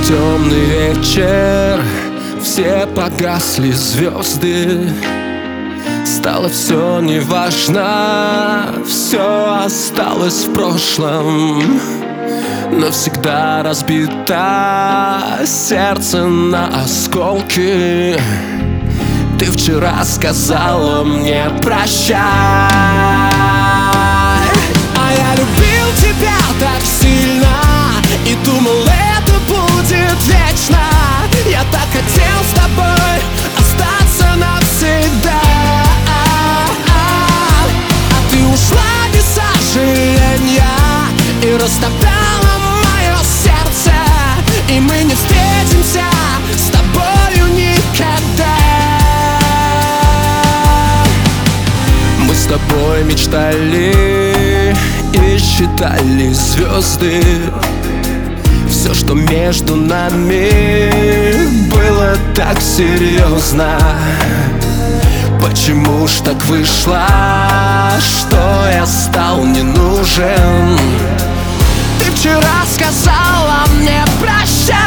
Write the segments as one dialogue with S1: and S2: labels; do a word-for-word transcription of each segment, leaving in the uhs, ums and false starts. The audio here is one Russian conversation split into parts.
S1: Темный вечер, все погасли звезды. Стало все неважно, все осталось в прошлом. Навсегда разбито сердце на осколки. Ты вчера сказала мне прощай, а я любил тебя так сильно и думал, это будет вечно. Я так хотел с тобой остаться навсегда, а ты ушла без сожаления и растоптала мое сердце. И мы не встретимся с тобою никогда. Мы с тобой мечтали и считали звезды. Все, что между нами, было так серьезно. Почему ж так вышло, что я стал не нужен? Ты вчера сказала мне прощай,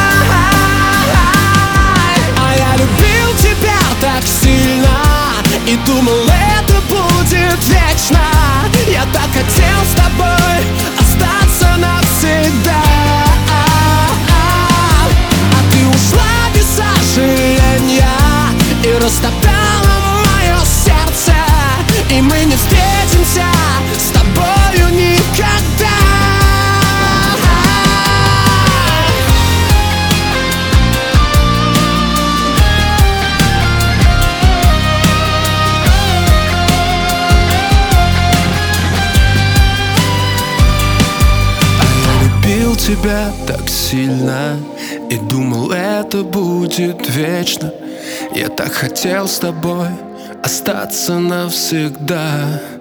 S1: а я любил тебя так сильно и думал, это будет вечно. Я так хотел с тобой остаться навсегда, а ты ушла без сожаления и растоптала мое сердце. И мы не встретимся с тобою никогда. Тебя так сильно и думал, это будет вечно. Я так хотел с тобой остаться навсегда.